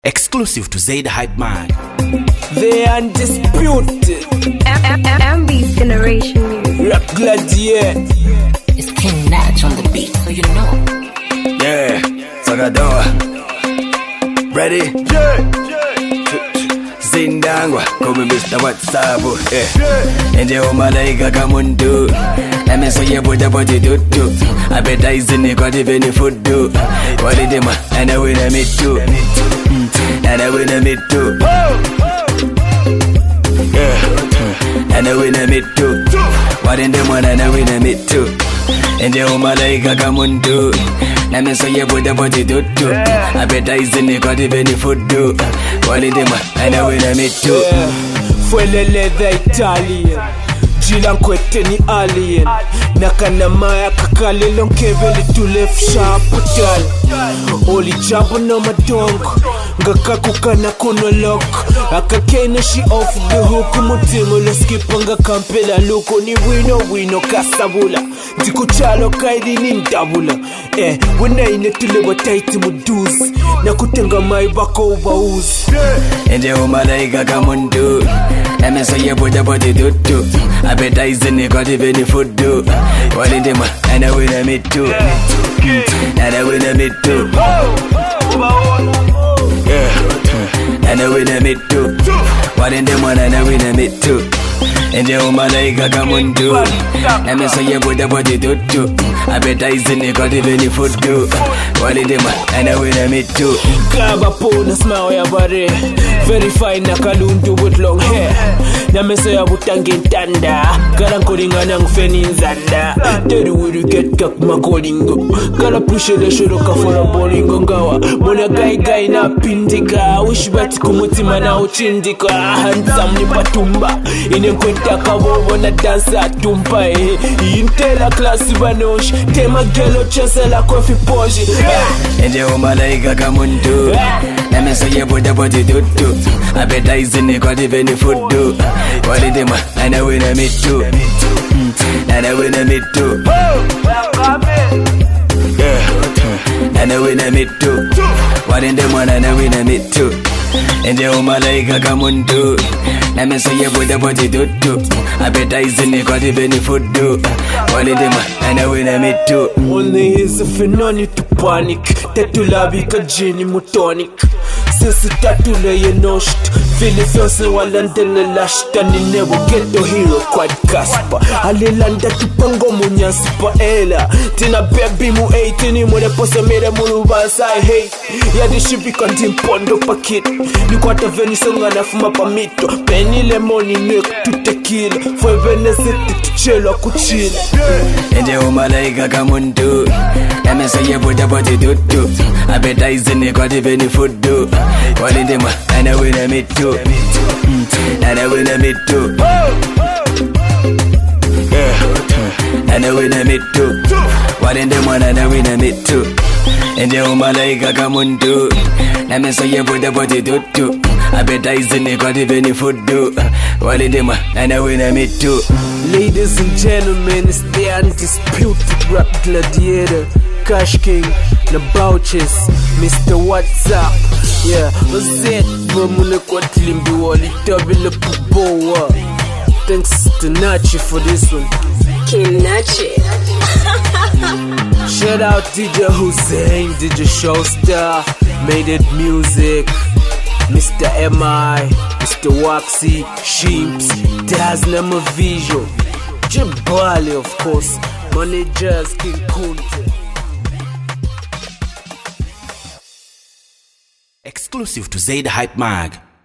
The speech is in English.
Exclusive to Zaid Hype Mag. The undisputed MB's generation music. Rap Gladiator. It's King Natch on the beat, so you know. Yeah, Sagadoa. Ready? Zindangwa, come Mr. WhatsApp. Nje umalaika kamuntu. Nami soye buda body dudu. I bet I zini kwa diveni fudu. Walidima, and I win a me too. And I win a me too. And I win a me too. What in the morning and I win a me too. Nje umalaika kamuntu. Nami soye buda body dudu. I bet I zini kwa diveni fudu. Walidima, and I win a me too. Fuelele the Italian Jilankwete ni alien Nakana maya kakale lonkebeli to left sharp putal Oli jambo na madongo Ngakakuka na kono lock Akakene she off the hook Mutimo le skipanga kampela Luko ni wino kasabula Ndiko chalo kaidi ni ndabula Wena inetule wataiti muduzi Nakutenga maibako ubauzi Nje umalaika kamuntu Nami soye buda body dudu I bet I zini kwa diveni fudu Walidima, and I win a me too. And I win a me too. And I win a me too. What in the morning and I win a me too. Nje umalaika kamuntu Nami soye buda body dudu I bet I zini kwa diveni fudu Walidima, and I win a me too. Kaba pona smile ya bare Very fine na kalundu with long hair Nami soya butange ntanda Kala nkoringana ngufeni nzanda Teri wiri get kak makolingo Kala pushe le shoro kafora bolingo ngawa Mona gai na pindika Wishibati kumutima na uchindika Handsome ni patumba Ine nkwenta kabobo na dansa tumpa Intela klasi banosh Tema gelo chese la kofi poji Nje umalaika kamuntu Nami soye buda body dudu I bet I zini kwa diveni fudu Walidima, and I win a me too. And I win a me too. And I win a me too. What in the morning and I win a me too. Nje umalaika kamuntu Nami soye buda body dudu I bet I zini kwa diveni fudu Walidima, and I win a me too. Only is a phenoni to panic Tetulabika jini mutonic Since tatule ye nosht Fili fyose walandele lashta Ni nebo ghetto hero quad kaspa Alilanda tupango munyasipa ela Tina baby mu 18 Mune pose mire mulu bansa I hate Yadi shibi kanti mpondo pakit Ni kwata veni songa na fuma pamito Penny lemoni nek tu tequila Fwe vene siti tuchelo kuchila Nje umalaika kamuntu Nami soye buda body dudu I bet I zini kwa diveni fudu Walidima, and I win a me too. And I win a me too. And I win a me too. What in the morning and I win a me too. Nje umalaika kamuntu Nami soye buda body dudu I bet I zini kwa diveni fudu Walidima, and I win a me too. Ladies and gentlemen, it's the undisputed Rap Gladiator Cash King, the Bouches, Mr. WhatsApp. Yeah, what's it? Vamune kwa tlimbi wali tabile pubowa. Thanks to Nachi for this one. King Nachi. Shout out DJ Hussein, DJ Showstar, Made It Music, Mr. MI, Mr. Waxy, Sheeps, Daz Nama Visual, Jibali of course, Managers King Kunte. Exclusive to Zaid Hype Mag.